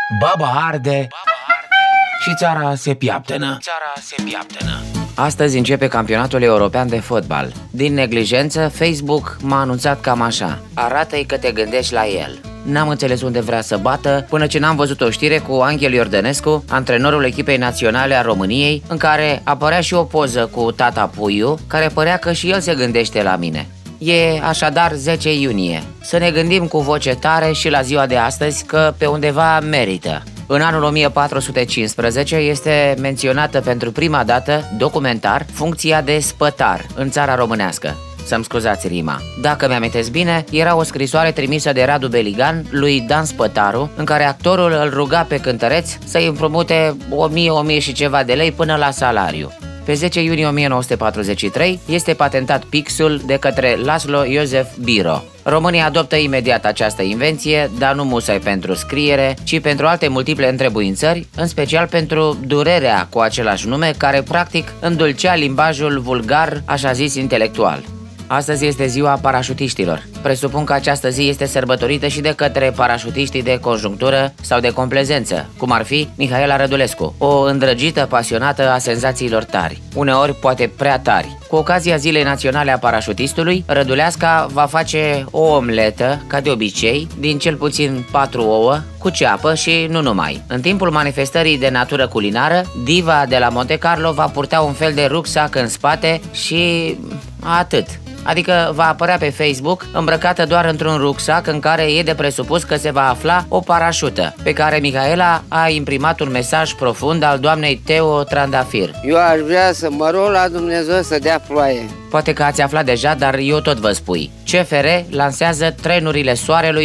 Baba arde și țara se piaptănă. Astăzi începe campionatul european de fotbal. Din neglijență, Facebook m-a anunțat cam așa: arată-i că te gândești la el. N-am înțeles unde vrea să bată până ce n-am văzut o știre cu Anghel Iordănescu, antrenorul echipei naționale a României, în care apărea și o poză cu tata Puiu, care părea că și el se gândește la mine. E așadar 10 iunie. Să ne gândim cu voce tare și la ziua de astăzi că pe undeva merită. În anul 1415 este menționată pentru prima dată, documentar, funcția de spătar în țara românească. Să-mi scuzați rima. Dacă mi-amintesc bine, era o scrisoare trimisă de Radu Beligan lui Dan Spătaru, în care actorul îl ruga pe cântăreț să-i împrumute 1000 și ceva de lei până la salariu. Pe 10 iunie 1943 este patentat pixul de către Laszlo Iosef Biro. România adoptă imediat această invenție, dar nu musai pentru scriere, ci pentru alte multiple întrebuințări, în special pentru durerea cu același nume, care practic îndulcea limbajul vulgar, așa zis intelectual. Astăzi este ziua parașutiștilor. Presupun că această zi este sărbătorită și de către parașutiștii de conjunctură sau de complezență, cum ar fi Mihaela Rădulescu, o îndrăgită pasionată a senzațiilor tari, uneori poate prea tari. Cu ocazia Zilei Naționale a Parașutistului, Răduleasca va face o omletă, ca de obicei, din cel puțin 4 ouă, cu ceapă și nu numai. În timpul manifestării de natură culinară, diva de la Monte Carlo va purta un fel de rucsac în spate și atât. Adică va apărea pe Facebook îmbrăcată doar într-un rucsac în care e de presupus că se va afla o parașută, pe care Mihaela a imprimat un mesaj profund al doamnei Teo Trandafir. Eu aș vrea să mă rog la Dumnezeu să dea ploaie. Poate că ați aflat deja, dar eu tot vă spui. CFR lansează trenurile soarelui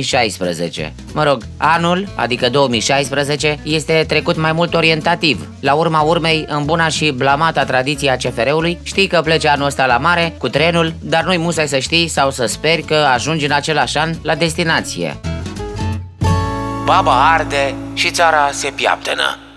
2016. Mă rog, anul, adică 2016, este trecut mai mult orientativ. La urma urmei, în buna și blamata tradiție a CFR-ului, știi că pleci anul ăsta la mare cu trenul, dar nu-i musai să știi sau să speri că ajungi în același an la destinație. Baba arde și țara se piaptănă.